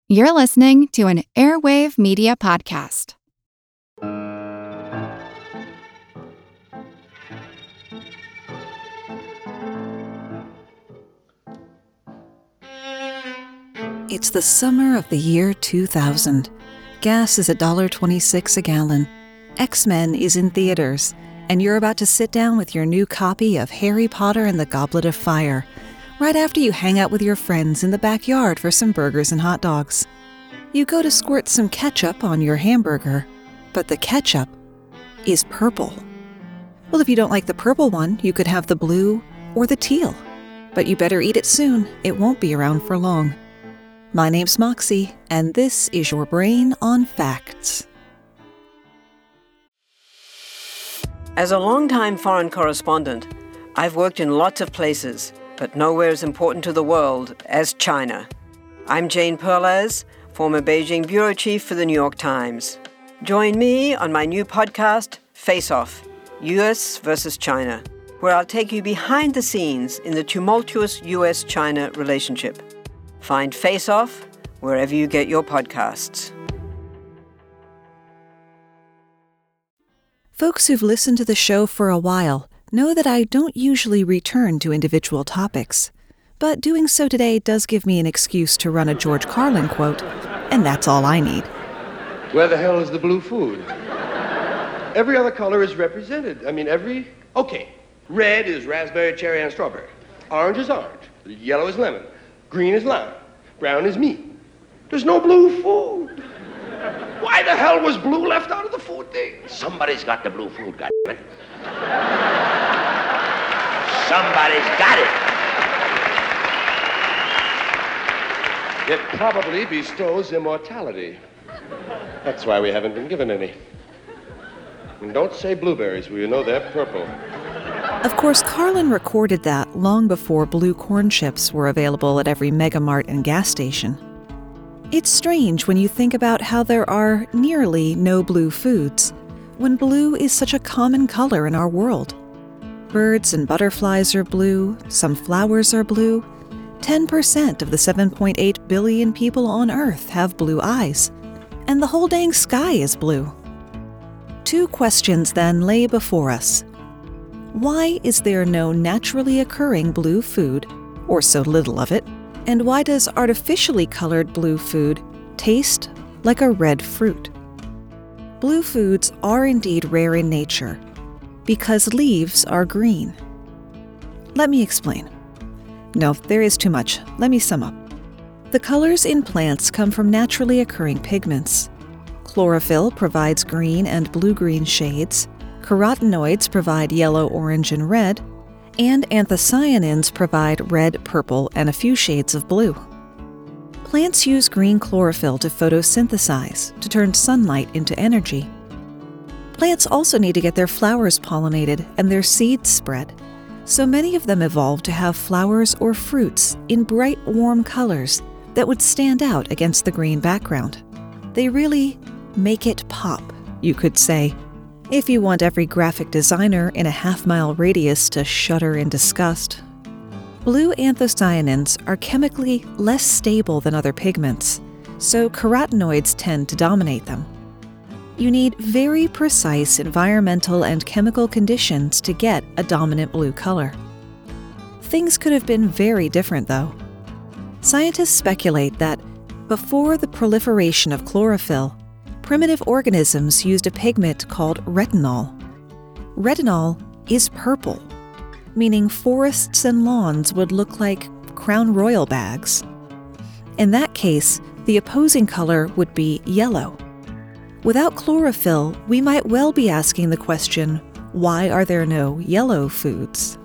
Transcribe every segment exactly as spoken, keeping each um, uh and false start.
You're listening to an Airwave Media Podcast. It's the summer of the year two thousand. Gas is one dollar and twenty-six cents a gallon. X-Men is in theaters, and you're about to sit down with your new copy of Harry Potter and the Goblet of Fire, right after you hang out with your friends in the backyard for some burgers and hot dogs. You go to squirt some ketchup on your hamburger, but the ketchup is purple. Well, if you don't like the purple one, you could have the blue or the teal. But you better eat it soon. It won't be around for long. My name's Moxie, and this is your Brain on Facts. As a longtime foreign correspondent, I've worked in lots of places, but nowhere as important to the world as China. I'm Jane Perlez, former Beijing bureau chief for the New York Times. Join me on my new podcast, Face Off, U S versus China, where I'll take you behind the scenes in the tumultuous U S China relationship. Find Face Off wherever you get your podcasts. Folks who've listened to the show for a while know that I don't usually return to individual topics, but doing so today does give me an excuse to run a George Carlin quote, and that's all I need. Where the hell is the blue food? Every other color is represented. I mean, every... Okay, red is raspberry, cherry, and strawberry. Orange is orange. Yellow is lemon. Green is lime. Brown is meat. There's no blue food. Why the hell was blue left out of the food thing? Somebody's got the blue food, goddammit. Somebody's got it. It probably bestows immortality. That's why we haven't been given any. And don't say blueberries, well, you know they're purple. Of course, Carlin recorded that long before blue corn chips were available at every Mega Mart and gas station. It's strange when you think about how there are nearly no blue foods, when blue is such a common color in our world. Birds and butterflies are blue, some flowers are blue. ten percent of the seven point eight billion people on Earth have blue eyes, and the whole dang sky is blue. Two questions then lay before us. Why is there no naturally occurring blue food, or so little of it? And why does artificially colored blue food taste like a red fruit? Blue foods are indeed rare in nature, because leaves are green. Let me explain. No, there is too much. Let me sum up. The colors in plants come from naturally occurring pigments. Chlorophyll provides green and blue-green shades. Carotenoids provide yellow, orange, and red, and anthocyanins provide red, purple, and a few shades of blue. Plants use green chlorophyll to photosynthesize, to turn sunlight into energy. Plants also need to get their flowers pollinated and their seeds spread, so many of them evolved to have flowers or fruits in bright, warm colors that would stand out against the green background. They really make it pop, you could say, if you want every graphic designer in a half-mile radius to shudder in disgust. Blue anthocyanins are chemically less stable than other pigments, so carotenoids tend to dominate them. You need very precise environmental and chemical conditions to get a dominant blue color. Things could have been very different, though. Scientists speculate that before the proliferation of chlorophyll, primitive organisms used a pigment called retinol. Retinol is purple, meaning forests and lawns would look like Crown Royal bags. In that case, the opposing color would be yellow. Without chlorophyll, we might well be asking the question, why are there no yellow foods?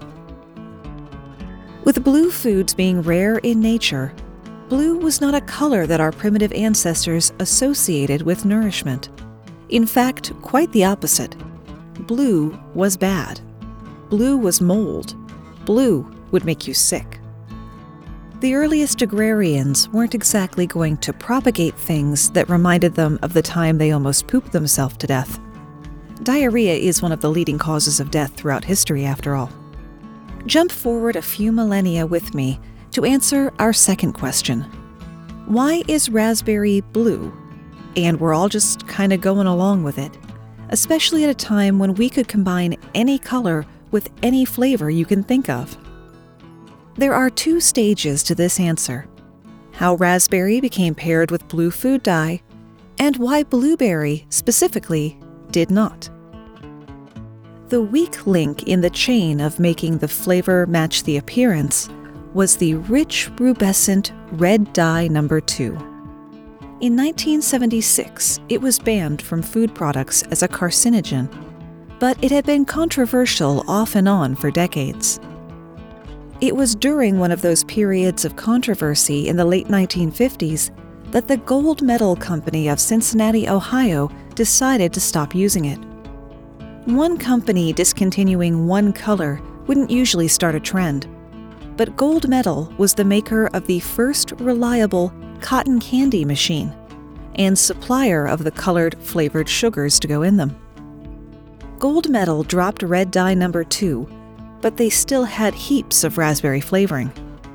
With blue foods being rare in nature, blue was not a color that our primitive ancestors associated with nourishment. In fact, quite the opposite. Blue was bad. Blue was mold. Blue would make you sick. The earliest agrarians weren't exactly going to propagate things that reminded them of the time they almost pooped themselves to death. Diarrhea is one of the leading causes of death throughout history, after all. Jump forward a few millennia with me to answer our second question. Why is raspberry blue? And we're all just kind of going along with it, especially at a time when we could combine any color with any flavor you can think of. There are two stages to this answer: how raspberry became paired with blue food dye, and why blueberry specifically did not. The weak link in the chain of making the flavor match the appearance was the rich, rubescent red dye number two. In nineteen seventy-six, it was banned from food products as a carcinogen, but it had been controversial off and on for decades. It was during one of those periods of controversy in the late nineteen fifties that the Gold Medal Company of Cincinnati, Ohio, decided to stop using it. One company discontinuing one color wouldn't usually start a trend, but Gold Medal was the maker of the first reliable cotton candy machine and supplier of the colored flavored sugars to go in them. Gold Medal dropped red dye number two, but they still had heaps of raspberry flavoring.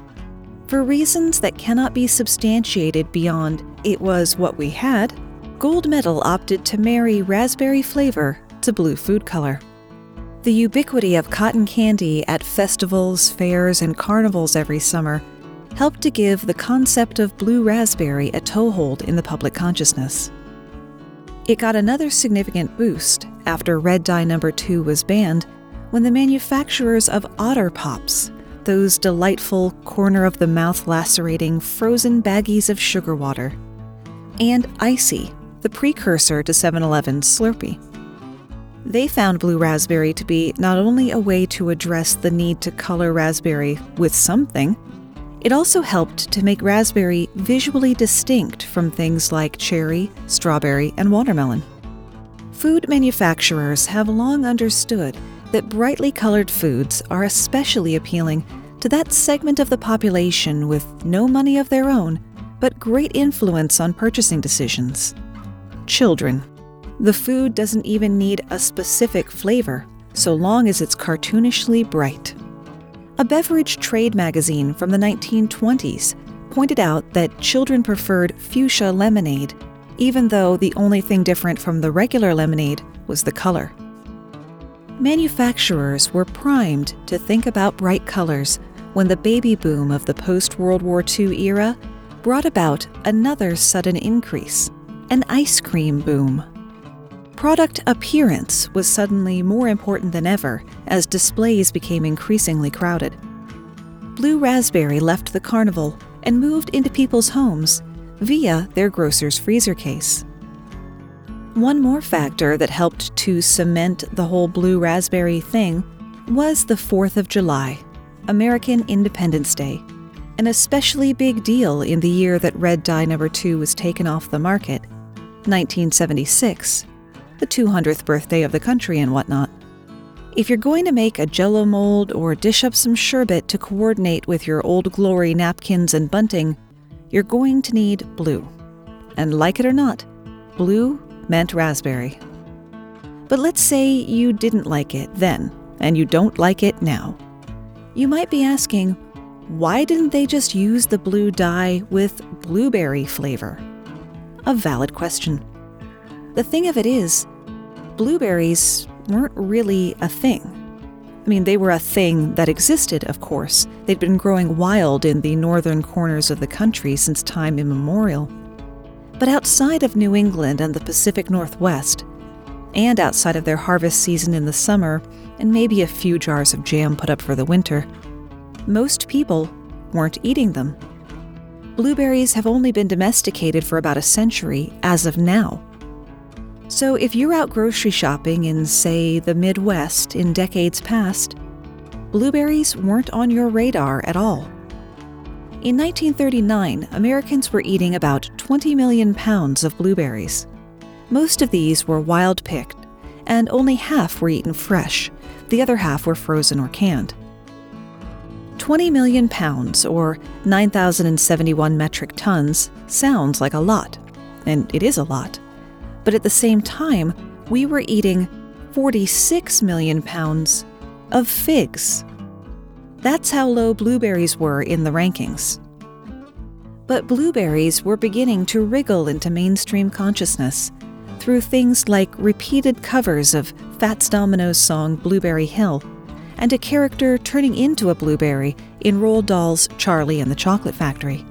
For reasons that cannot be substantiated beyond it was what we had, Gold Medal opted to marry raspberry flavor to blue food color. The ubiquity of cotton candy at festivals, fairs, and carnivals every summer helped to give the concept of blue raspberry a toehold in the public consciousness. It got another significant boost after red dye number two was banned when the manufacturers of Otter Pops, those delightful corner-of-the-mouth lacerating frozen baggies of sugar water, and Icy, the precursor to seven eleven's Slurpee. They found blue raspberry to be not only a way to address the need to color raspberry with something, it also helped to make raspberry visually distinct from things like cherry, strawberry, and watermelon. Food manufacturers have long understood that brightly colored foods are especially appealing to that segment of the population with no money of their own, but great influence on purchasing decisions: children. The food doesn't even need a specific flavor, so long as it's cartoonishly bright. A beverage trade magazine from the nineteen twenties pointed out that children preferred fuchsia lemonade, even though the only thing different from the regular lemonade was the color. Manufacturers were primed to think about bright colors when the baby boom of the post-World War Two era brought about another sudden increase, an ice cream boom. Product appearance was suddenly more important than ever as displays became increasingly crowded. Blue raspberry left the carnival and moved into people's homes via their grocer's freezer case. One more factor that helped to cement the whole blue raspberry thing was the fourth of July, American Independence Day, an especially big deal in the year that red dye number two was taken off the market, nineteen seventy-six, the two hundredth birthday of the country and whatnot. If you're going to make a Jell-O mold or dish up some sherbet to coordinate with your Old Glory napkins and bunting, you're going to need blue. And like it or not, blue meant raspberry. But let's say you didn't like it then, and you don't like it now. You might be asking, why didn't they just use the blue dye with blueberry flavor? A valid question. The thing of it is, blueberries weren't really a thing. I mean, they were a thing that existed, of course. They'd been growing wild in the northern corners of the country since time immemorial. But outside of New England and the Pacific Northwest, and outside of their harvest season in the summer, and maybe a few jars of jam put up for the winter, most people weren't eating them. Blueberries have only been domesticated for about a century as of now. So if you're out grocery shopping in, say, the Midwest in decades past, blueberries weren't on your radar at all. In nineteen thirty-nine, Americans were eating about twenty million pounds of blueberries. Most of these were wild-picked, and only half were eaten fresh. The other half were frozen or canned. twenty million pounds, or nine thousand seventy-one metric tons, sounds like a lot, and it is a lot. But at the same time, we were eating forty-six million pounds of figs. That's how low blueberries were in the rankings. But blueberries were beginning to wriggle into mainstream consciousness through things like repeated covers of Fats Domino's song Blueberry Hill, and a character turning into a blueberry in Roald Dahl's Charlie and the Chocolate Factory.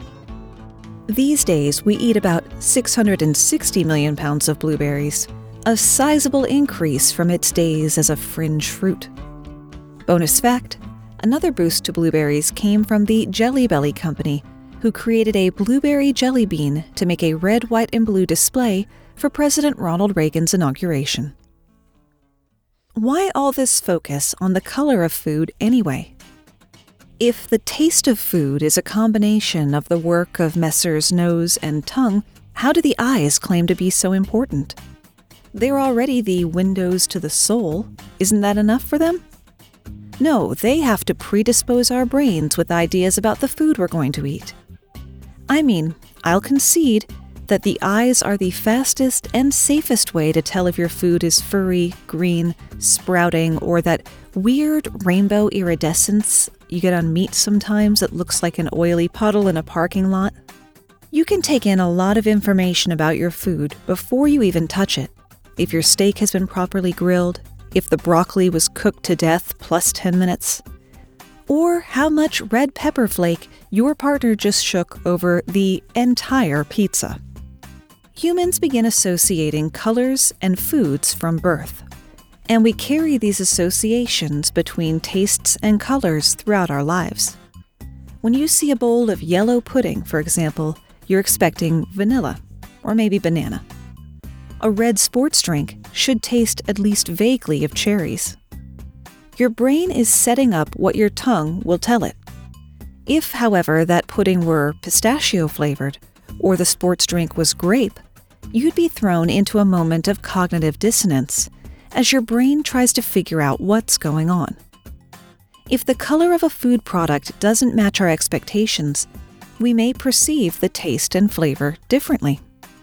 These days, we eat about six hundred sixty million pounds of blueberries, a sizable increase from its days as a fringe fruit. Bonus fact, another boost to blueberries came from the Jelly Belly Company, who created a blueberry jelly bean to make a red, white, and blue display for President Ronald Reagan's inauguration. Why all this focus on the color of food anyway? If the taste of food is a combination of the work of Messrs. Nose and Tongue, how do the eyes claim to be so important? They're already the windows to the soul. Isn't that enough for them? No, they have to predispose our brains with ideas about the food we're going to eat. I mean, I'll concede that the eyes are the fastest and safest way to tell if your food is furry, green, sprouting, or that weird rainbow iridescence you get on meat sometimes that looks like an oily puddle in a parking lot. You can take in a lot of information about your food before you even touch it. If your steak has been properly grilled, if the broccoli was cooked to death plus ten minutes, or how much red pepper flake your partner just shook over the entire pizza. Humans begin associating colors and foods from birth, and we carry these associations between tastes and colors throughout our lives. When you see a bowl of yellow pudding, for example, you're expecting vanilla, or maybe banana. A red sports drink should taste at least vaguely of cherries. Your brain is setting up what your tongue will tell it. If, however, that pudding were pistachio-flavored, or the sports drink was grape, you'd be thrown into a moment of cognitive dissonance as your brain tries to figure out what's going on. If the color of a food product doesn't match our expectations, we may perceive the taste and flavor differently.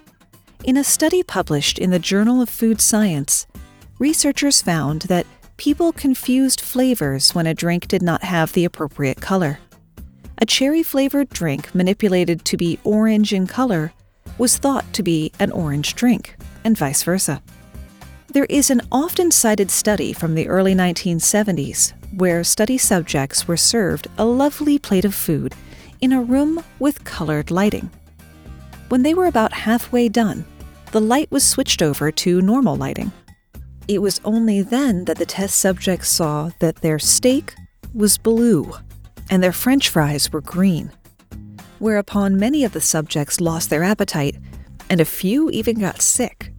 In a study published in the Journal of Food Science, researchers found that people confused flavors when a drink did not have the appropriate color. A cherry-flavored drink manipulated to be orange in color was thought to be an orange drink, and vice versa. There is an often cited study from the early nineteen seventies where study subjects were served a lovely plate of food in a room with colored lighting. When they were about halfway done, the light was switched over to normal lighting. It was only then that the test subjects saw that their steak was blue and their French fries were green, whereupon many of the subjects lost their appetite and a few even got sick.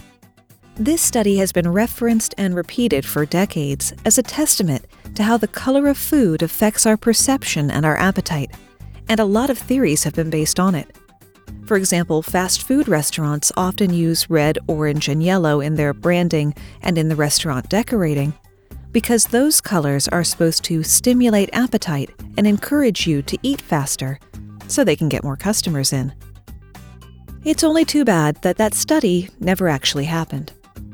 This study has been referenced and repeated for decades as a testament to how the color of food affects our perception and our appetite, and a lot of theories have been based on it. For example, fast food restaurants often use red, orange, and yellow in their branding and in the restaurant decorating, because those colors are supposed to stimulate appetite and encourage you to eat faster, so they can get more customers in. It's only too bad that that study never actually happened.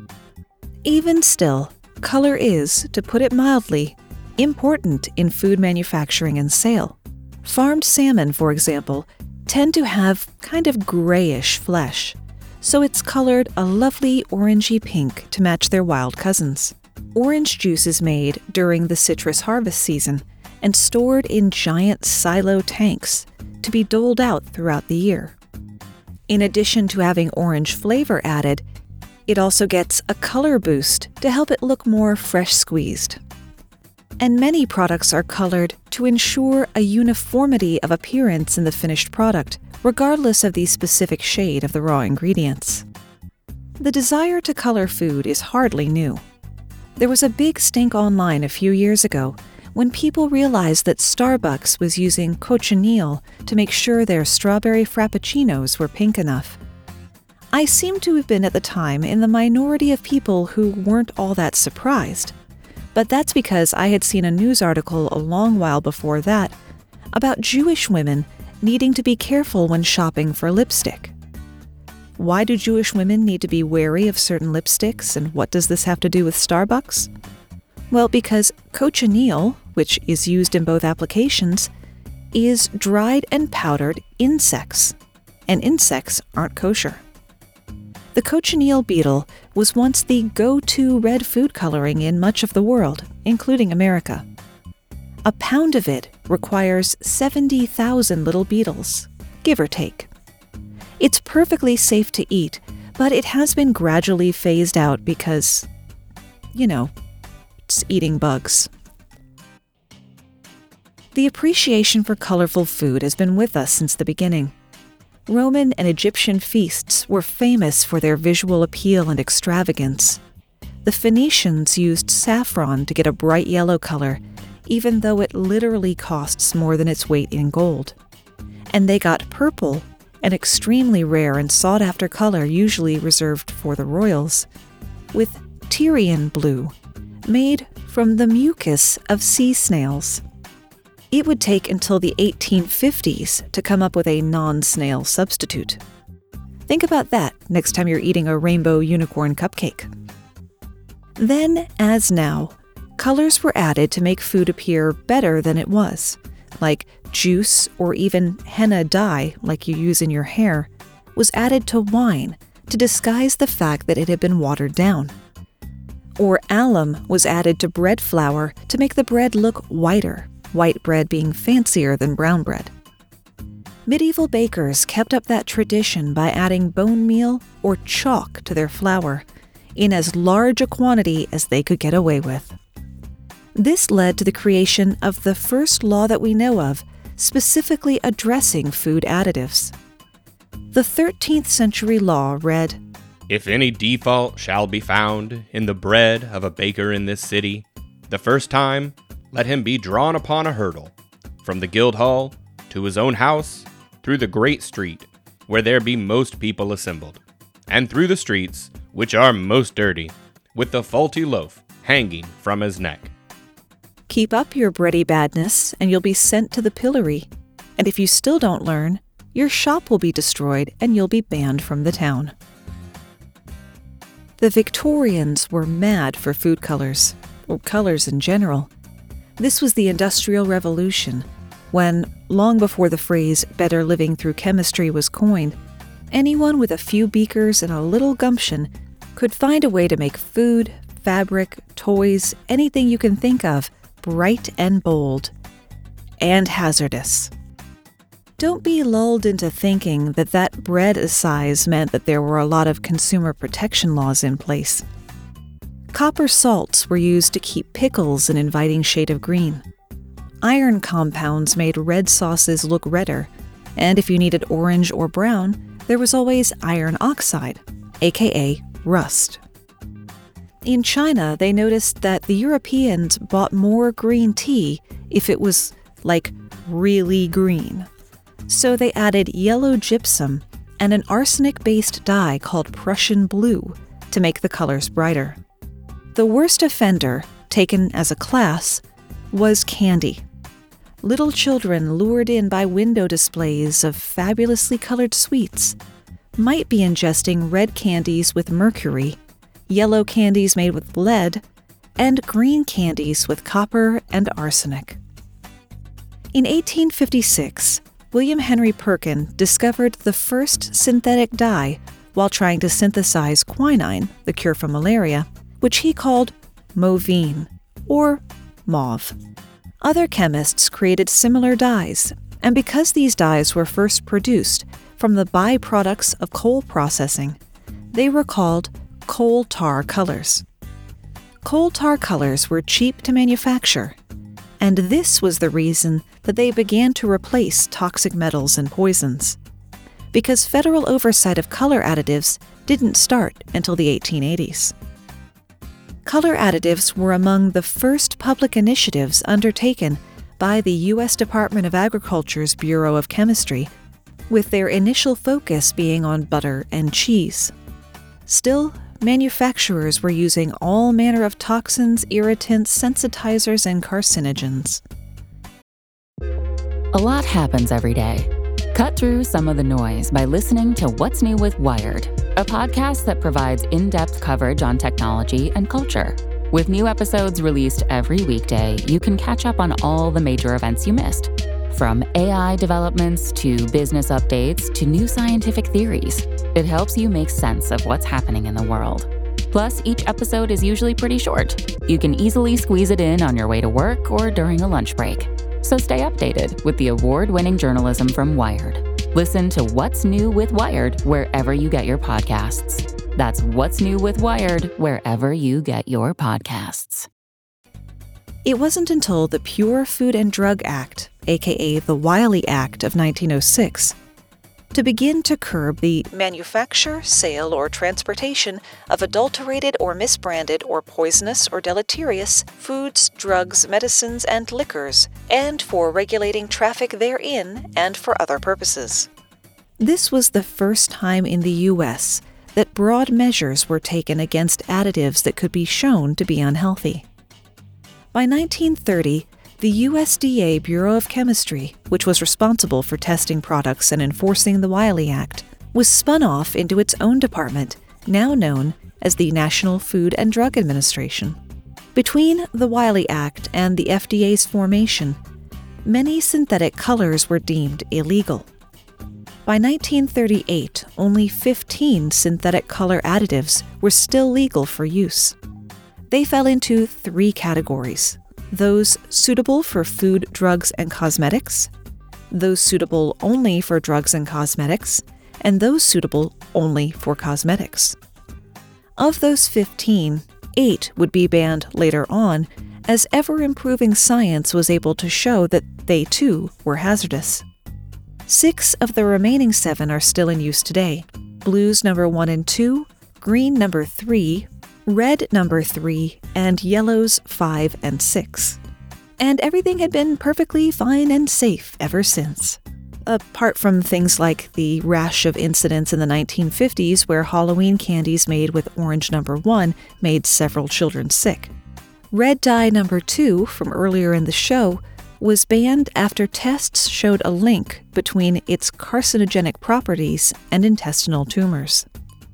Even still, color is, to put it mildly, important in food manufacturing and sale. Farmed salmon, for example, tend to have kind of grayish flesh, so it's colored a lovely orangey pink to match their wild cousins. Orange juice is made during the citrus harvest season and stored in giant silo tanks to be doled out throughout the year. In addition to having orange flavor added, it also gets a color boost to help it look more fresh squeezed. And many products are colored to ensure a uniformity of appearance in the finished product, regardless of the specific shade of the raw ingredients. The desire to color food is hardly new. There was a big stink online a few years ago when people realized that Starbucks was using cochineal to make sure their strawberry frappuccinos were pink enough. I seem to have been at the time in the minority of people who weren't all that surprised, but that's because I had seen a news article a long while before that about Jewish women needing to be careful when shopping for lipstick. Why do Jewish women need to be wary of certain lipsticks, and what does this have to do with Starbucks? Well, because cochineal, which is used in both applications, is dried and powdered insects, and insects aren't kosher. The cochineal beetle was once the go-to red food coloring in much of the world, including America. A pound of it requires seventy thousand little beetles, give or take. It's perfectly safe to eat, but it has been gradually phased out because, you know, it's eating bugs. The appreciation for colorful food has been with us since the beginning. Roman and Egyptian feasts were famous for their visual appeal and extravagance. The Phoenicians used saffron to get a bright yellow color, even though it literally costs more than its weight in gold. And they got purple, an extremely rare and sought-after color usually reserved for the royals, with Tyrian blue, made from the mucus of sea snails. It would take until the eighteen fifties to come up with a non-snail substitute. Think about that next time you're eating a rainbow unicorn cupcake. Then, as now, colors were added to make food appear better than it was, like juice or even henna dye, like you use in your hair, was added to wine to disguise the fact that it had been watered down. Or alum was added to bread flour to make the bread look whiter, white bread being fancier than brown bread. Medieval bakers kept up that tradition by adding bone meal or chalk to their flour, in as large a quantity as they could get away with. This led to the creation of the first law that we know of, specifically addressing food additives. The thirteenth century law read, "If any default shall be found in the bread of a baker in this city, the first time let him be drawn upon a hurdle, from the Guildhall to his own house, through the great street, where there be most people assembled, and through the streets, which are most dirty, with the faulty loaf hanging from his neck." Keep up your bready badness, and you'll be sent to the pillory. And if you still don't learn, your shop will be destroyed and you'll be banned from the town. The Victorians were mad for food colors, or colors in general. This was the Industrial Revolution, when, long before the phrase better living through chemistry was coined, anyone with a few beakers and a little gumption could find a way to make food, fabric, toys, anything you can think of, bright and bold, and hazardous. Don't be lulled into thinking that that bread size meant that there were a lot of consumer protection laws in place. Copper salts were used to keep pickles an inviting shade of green. Iron compounds made red sauces look redder, and if you needed orange or brown, there was always iron oxide, aka rust. In China, they noticed that the Europeans bought more green tea if it was, like, really green. So they added yellow gypsum and an arsenic-based dye called Prussian blue to make the colors brighter. The worst offender, taken as a class, was candy. Little children lured in by window displays of fabulously colored sweets might be ingesting red candies with mercury, yellow candies made with lead, and green candies with copper and arsenic. In eighteen fifty-six, William Henry Perkin discovered the first synthetic dye while trying to synthesize quinine, the cure for malaria, which he called Movine, or mauve. Other chemists created similar dyes, and because these dyes were first produced from the byproducts of coal processing, they were called coal tar colors. Coal tar colors were cheap to manufacture, and this was the reason that they began to replace toxic metals and poisons, because federal oversight of color additives didn't start until the eighteen eighties. Color additives were among the first public initiatives undertaken by the U S Department of Agriculture's Bureau of Chemistry, with their initial focus being on butter and cheese. Still, manufacturers were using all manner of toxins, irritants, sensitizers, and carcinogens. A lot happens every day. Cut through some of the noise by listening to What's New with Wired, a podcast that provides in-depth coverage on technology and culture. With new episodes released every weekday, you can catch up on all the major events you missed. From A I developments to business updates to new scientific theories, it helps you make sense of what's happening in the world. Plus, each episode is usually pretty short. You can easily squeeze it in on your way to work or during a lunch break. So stay updated with the award-winning journalism from Wired. Listen to What's New with Wired wherever you get your podcasts. That's What's New with Wired wherever you get your podcasts. It wasn't until the Pure Food and Drug Act, aka the Wiley Act of nineteen oh six, to begin to curb the manufacture, sale, or transportation of adulterated or misbranded or poisonous or deleterious foods, drugs, medicines, and liquors, and for regulating traffic therein and for other purposes. This was the first time in the U S that broad measures were taken against additives that could be shown to be unhealthy. By nineteen thirty, the U S D A Bureau of Chemistry, which was responsible for testing products and enforcing the Wiley Act, was spun off into its own department, now known as the National Food and Drug Administration. Between the Wiley Act and the F D A's formation, many synthetic colors were deemed illegal. By nineteen thirty-eight, only fifteen synthetic color additives were still legal for use. They fell into three categories: those suitable for food, drugs, and cosmetics, those suitable only for drugs and cosmetics, and those suitable only for cosmetics. Of those fifteen, eight would be banned later on, as ever-improving science was able to show that they too were hazardous. Six of the remaining seven are still in use today: blues number one and two, green number three, red number three, and yellows five and six. And everything had been perfectly fine and safe ever since. Apart from things like the rash of incidents in the nineteen fifties where Halloween candies made with orange number one made several children sick. Red dye number two from earlier in the show was banned after tests showed a link between its carcinogenic properties and intestinal tumors.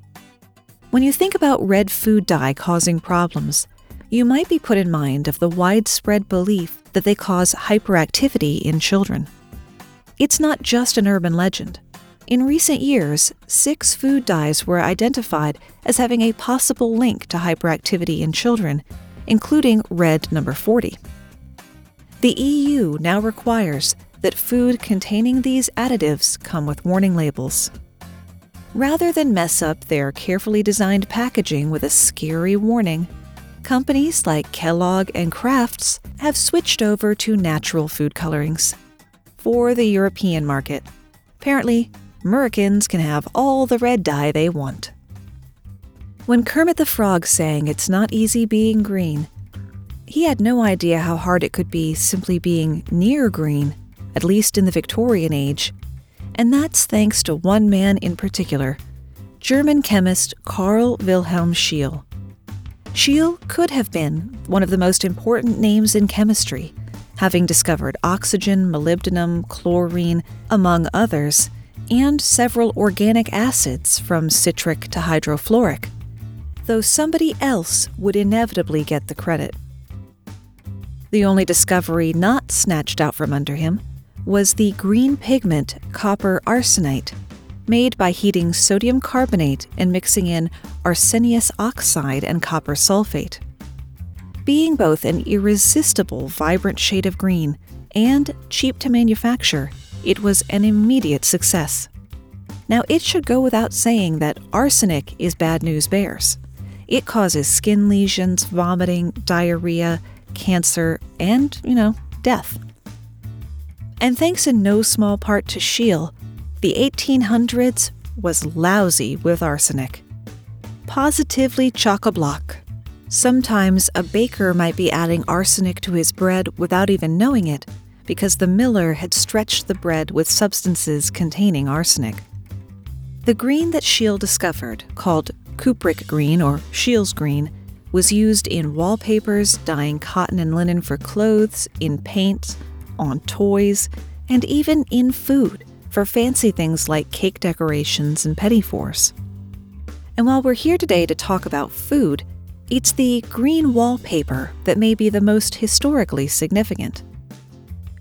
When you think about red food dye causing problems, you might be put in mind of the widespread belief that they cause hyperactivity in children. It's not just an urban legend. In recent years, six food dyes were identified as having a possible link to hyperactivity in children, including red number forty. The E U now requires that food containing these additives come with warning labels. Rather than mess up their carefully designed packaging with a scary warning, companies like Kellogg and Kraft's have switched over to natural food colorings. For the European market, apparently, Americans can have all the red dye they want. When Kermit the Frog sang "It's Not Easy Being Green," he had no idea how hard it could be simply being near green, at least in the Victorian age. And that's thanks to one man in particular, German chemist Carl Wilhelm Scheele. Scheele could have been one of the most important names in chemistry, having discovered oxygen, molybdenum, chlorine, among others, and several organic acids from citric to hydrofluoric, though somebody else would inevitably get the credit. The only discovery not snatched out from under him was the green pigment copper arsenite, made by heating sodium carbonate and mixing in arsenious oxide and copper sulfate. Being both an irresistible, vibrant shade of green and cheap to manufacture, it was an immediate success. Now, it should go without saying that arsenic is bad news bears. It causes skin lesions, vomiting, diarrhea, cancer, and, you know, death. And thanks in no small part to Scheele, the eighteen hundreds was lousy with arsenic. Positively chock-a-block. Sometimes a baker might be adding arsenic to his bread without even knowing it, because the miller had stretched the bread with substances containing arsenic. The green that Scheele discovered, called cupric green or Scheele's green, was used in wallpapers, dyeing cotton and linen for clothes, in paints, on toys, and even in food for fancy things like cake decorations and petit fours. And while we're here today to talk about food, it's the green wallpaper that may be the most historically significant.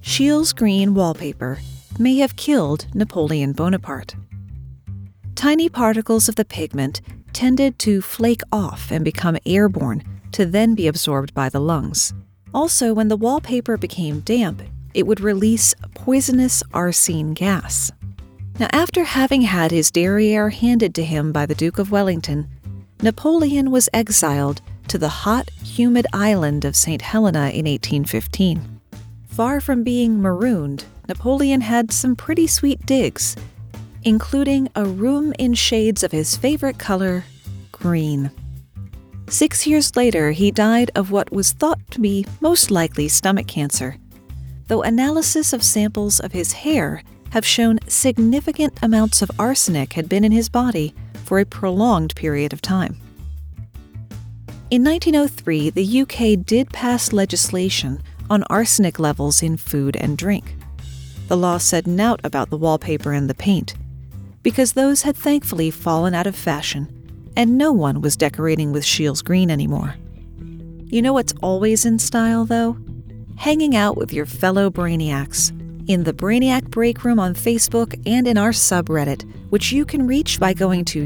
Scheele's green wallpaper may have killed Napoleon Bonaparte. Tiny particles of the pigment tended to flake off and become airborne to then be absorbed by the lungs. Also, when the wallpaper became damp, it would release poisonous arsine gas. Now, after having had his derriere handed to him by the Duke of Wellington, Napoleon was exiled to the hot, humid island of Saint Helena in eighteen fifteen. Far from being marooned, Napoleon had some pretty sweet digs, including a room in shades of his favorite color, green. Six years later, he died of what was thought to be most likely stomach cancer, though analysis of samples of his hair have shown significant amounts of arsenic had been in his body for a prolonged period of time. In nineteen oh three, the U K did pass legislation on arsenic levels in food and drink. The law said naught about the wallpaper and the paint, because those had thankfully fallen out of fashion, and no one was decorating with Scheele's green anymore. You know what's always in style, though? Hanging out with your fellow brainiacs in the Brainiac Break Room on Facebook and in our subreddit, which you can reach by going to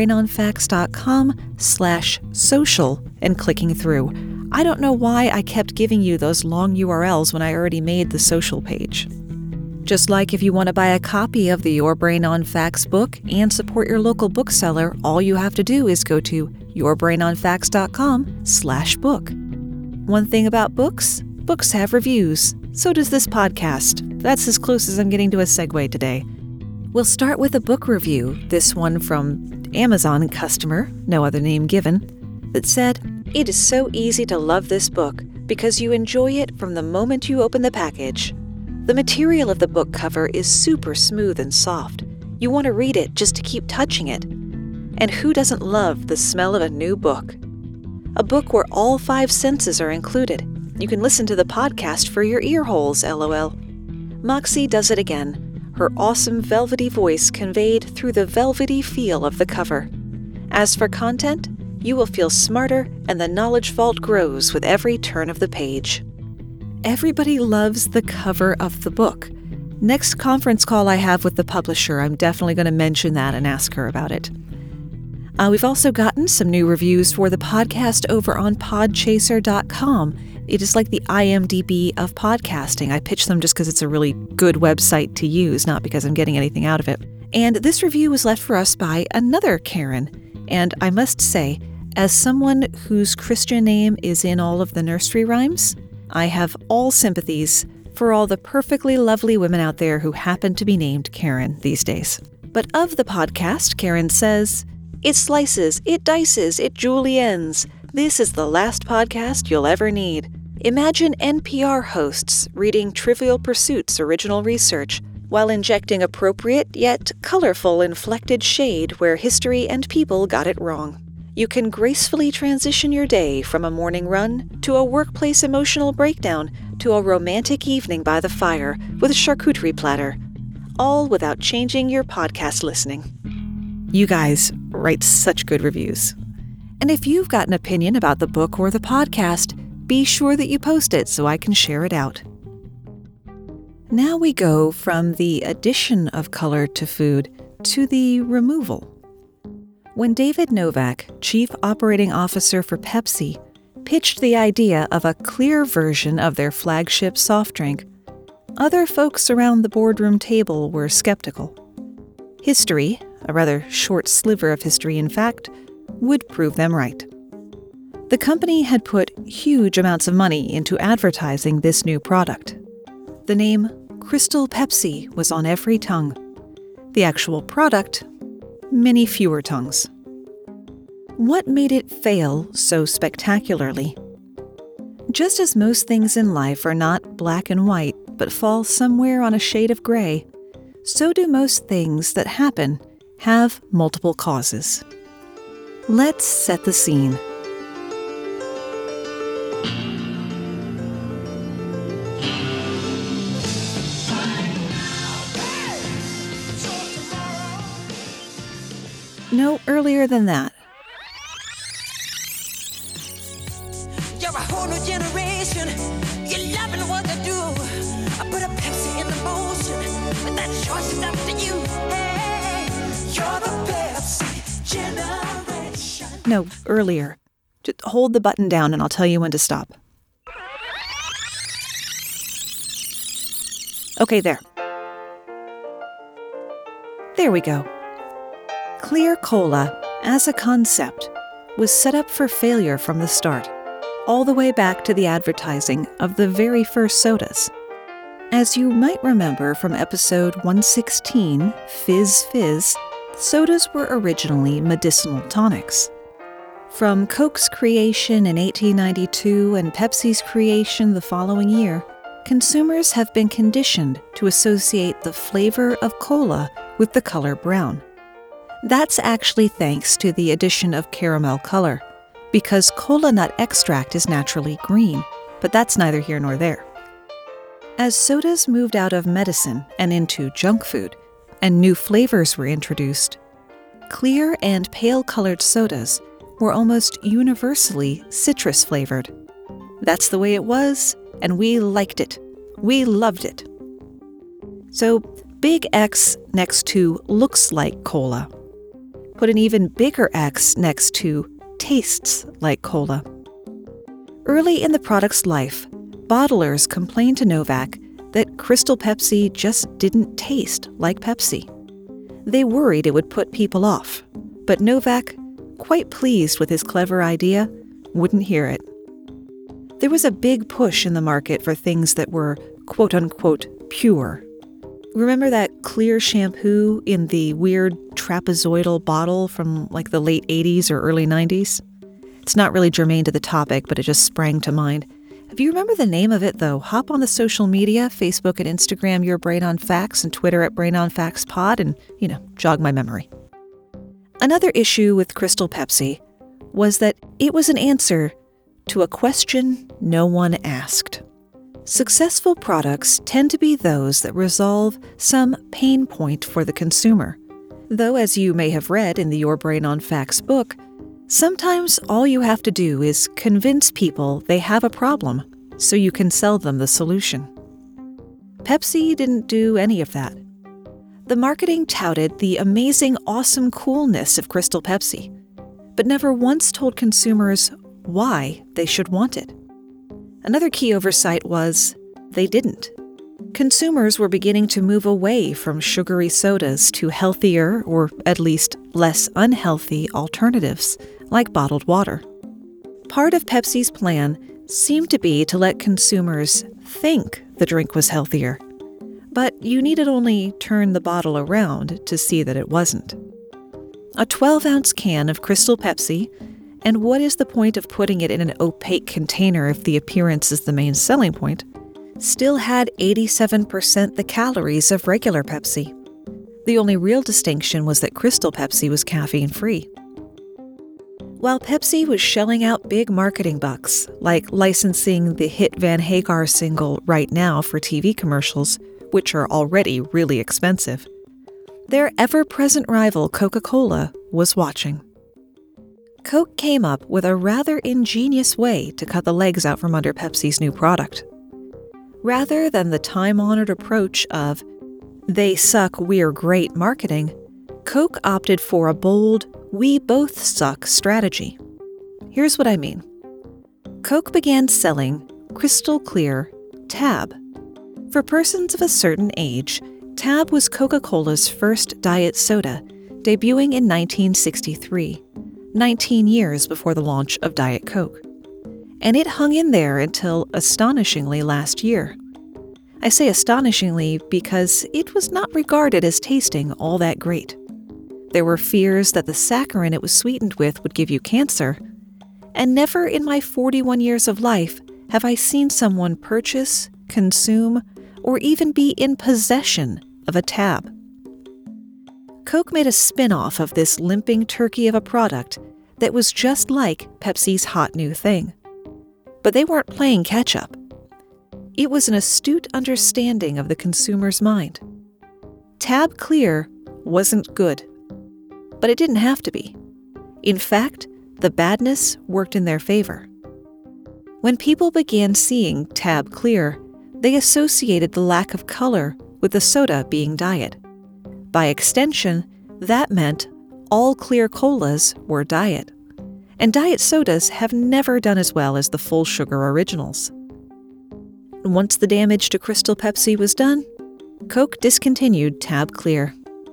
yourbrainonfacts.com slash social and clicking through. I don't know why I kept giving you those long U R Ls when I already made the social page. Just like if you want to buy a copy of the Your Brain on Facts book and support your local bookseller, all you have to do is go to yourbrainonfacts.com slash book. One thing about books, books have reviews. So does this podcast. That's as close as I'm getting to a segue today. We'll start with a book review, this one from Amazon customer, no other name given, that said, "It is so easy to love this book because you enjoy it from the moment you open the package. The material of the book cover is super smooth and soft. You want to read it just to keep touching it. And who doesn't love the smell of a new book? A book where all five senses are included. You can listen to the podcast for your ear holes, lol. Moxie does it again, her awesome velvety voice conveyed through the velvety feel of the cover. As for content, you will feel smarter and the knowledge vault grows with every turn of the page." Everybody loves the cover of the book. Next conference call I have with the publisher, I'm definitely going to mention that and ask her about it. Uh, we've also gotten some new reviews for the podcast over on podchaser dot com. It is like the I M D B of podcasting. I pitch them just because it's a really good website to use, not because I'm getting anything out of it. And this review was left for us by another Karen. And I must say, as someone whose Christian name is in all of the nursery rhymes, I have all sympathies for all the perfectly lovely women out there who happen to be named Karen these days. But of the podcast, Karen says, "It slices, it dices, it juliennes. This is the last podcast you'll ever need. Imagine N P R hosts reading Trivial Pursuit's original research while injecting appropriate yet colorful inflected shade where history and people got it wrong. You can gracefully transition your day from a morning run to a workplace emotional breakdown to a romantic evening by the fire with a charcuterie platter, all without changing your podcast listening." You guys write such good reviews. And if you've got an opinion about the book or the podcast, be sure that you post it so I can share it out. Now we go from the addition of color to food to the removal. When David Novak, Chief Operating Officer for Pepsi, pitched the idea of a clear version of their flagship soft drink, other folks around the boardroom table were skeptical. History, a rather short sliver of history in fact, would prove them right. The company had put huge amounts of money into advertising this new product. The name Crystal Pepsi was on every tongue. The actual product, many fewer tongues. What made it fail so spectacularly? Just as most things in life are not black and white, but fall somewhere on a shade of gray, so do most things that happen have multiple causes. Let's set the scene. No earlier than that. You're a whole new generation. You're loving what they do. I put a No, earlier. Just hold the button down and I'll tell you when to stop. Okay, there. There we go. Clear Cola, as a concept, was set up for failure from the start, all the way back to the advertising of the very first sodas. As you might remember from episode one sixteen, Fizz Fizz, sodas were originally medicinal tonics. From Coke's creation in eighteen ninety-two and Pepsi's creation the following year, consumers have been conditioned to associate the flavor of cola with the color brown. That's actually thanks to the addition of caramel color, because cola nut extract is naturally green, but that's neither here nor there. As sodas moved out of medicine and into junk food, and new flavors were introduced, clear and pale-colored sodas were almost universally citrus-flavored. That's the way it was, and we liked it. We loved it. So, big X next to looks like cola. Put an even bigger X next to tastes like cola. Early in the product's life, bottlers complained to Novak that Crystal Pepsi just didn't taste like Pepsi. They worried it would put people off, but Novak, quite pleased with his clever idea, wouldn't hear it. There was a big push in the market for things that were quote-unquote pure. Remember that clear shampoo in the weird trapezoidal bottle from like the late eighties or early nineties? It's not really germane to the topic, but it just sprang to mind. If you remember the name of it, though, hop on the social media, Facebook and Instagram, Your Brain on Facts, and Twitter at Brain on Facts Pod, and, you know, jog my memory. Another issue with Crystal Pepsi was that it was an answer to a question no one asked. Successful products tend to be those that resolve some pain point for the consumer. Though, as you may have read in the Your Brain on Facts book, sometimes all you have to do is convince people they have a problem so you can sell them the solution. Pepsi didn't do any of that. The marketing touted the amazing, awesome coolness of Crystal Pepsi, but never once told consumers why they should want it. Another key oversight was they didn't. Consumers were beginning to move away from sugary sodas to healthier, or at least less unhealthy, alternatives, like bottled water. Part of Pepsi's plan seemed to be to let consumers think the drink was healthier, but you needed only turn the bottle around to see that it wasn't. A twelve-ounce can of Crystal Pepsi, and what is the point of putting it in an opaque container if the appearance is the main selling point, still had eighty-seven percent the calories of regular Pepsi. The only real distinction was that Crystal Pepsi was caffeine-free. While Pepsi was shelling out big marketing bucks, like licensing the hit Van Hagar single Right Now for T V commercials, which are already really expensive, their ever-present rival Coca-Cola was watching. Coke came up with a rather ingenious way to cut the legs out from under Pepsi's new product. Rather than the time-honored approach of, they suck, we're great marketing, Coke opted for a bold, we both suck strategy. Here's what I mean. Coke began selling crystal clear Tab. For persons of a certain age, Tab was Coca-Cola's first diet soda, debuting in nineteen sixty-three, nineteen years before the launch of Diet Coke. And it hung in there until astonishingly last year. I say astonishingly because it was not regarded as tasting all that great. There were fears that the saccharin it was sweetened with would give you cancer, and never in my forty-one years of life have I seen someone purchase, consume, or even be in possession of a Tab. Coke made a spin-off of this limping turkey of a product that was just like Pepsi's hot new thing. But they weren't playing catch-up. It was an astute understanding of the consumer's mind. Tab Clear wasn't good, but it didn't have to be. In fact, the badness worked in their favor. When people began seeing Tab Clear, they associated the lack of color with the soda being diet. By extension, that meant all clear colas were diet. and diet sodas have never done as well as the full sugar originals. Once the damage to Crystal Pepsi was done, Coke discontinued Tab Clear.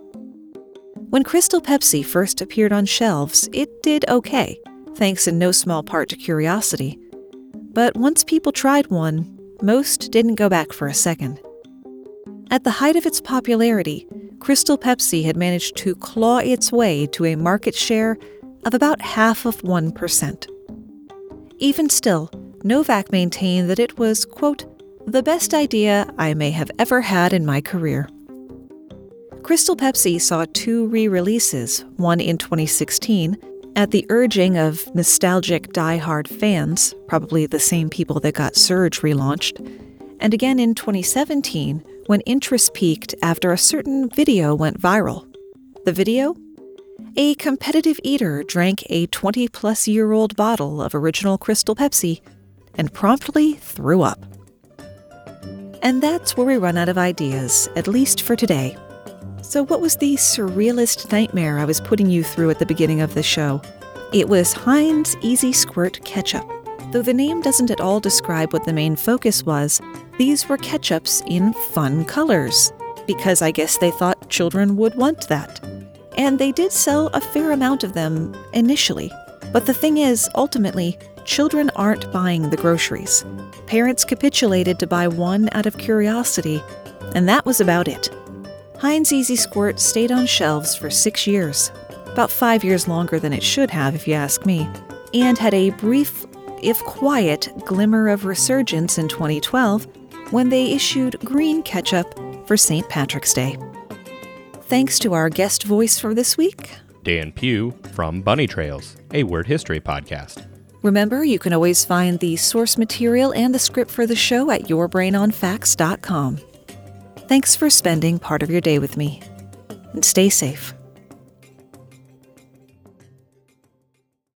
When Crystal Pepsi first appeared on shelves, it did okay, thanks in no small part to curiosity. But once people tried one, most didn't go back for a second. At the height of its popularity, Crystal Pepsi had managed to claw its way to a market share of about half of one percent. Even still, Novak maintained that it was, quote, the best idea I may have ever had in my career. Crystal Pepsi saw two re-releases, one in twenty sixteen, at the urging of nostalgic die-hard fans, probably the same people that got Surge relaunched, and again in twenty seventeen, when interest peaked after a certain video went viral. The video? A competitive eater drank a twenty-plus-year-old bottle of original Crystal Pepsi and promptly threw up. And that's where we run out of ideas, at least for today. So what was the surrealist nightmare I was putting you through at the beginning of the show? It was Heinz Easy Squirt Ketchup. Though the name doesn't at all describe what the main focus was, these were ketchups in fun colors, because I guess they thought children would want that. And they did sell a fair amount of them initially. But the thing is, ultimately, children aren't buying the groceries. Parents capitulated to buy one out of curiosity, and that was about it. Heinz Easy Squirt stayed on shelves for six years, about five years longer than it should have if you ask me, and had a brief, if quiet, glimmer of resurgence in twenty twelve when they issued green ketchup for Saint Patrick's Day. Thanks to our guest voice for this week, Dan Pugh from Bunny Trails, a word history podcast. Remember, you can always find the source material and the script for the show at your brain on facts dot com. Thanks for spending part of your day with me, and stay safe.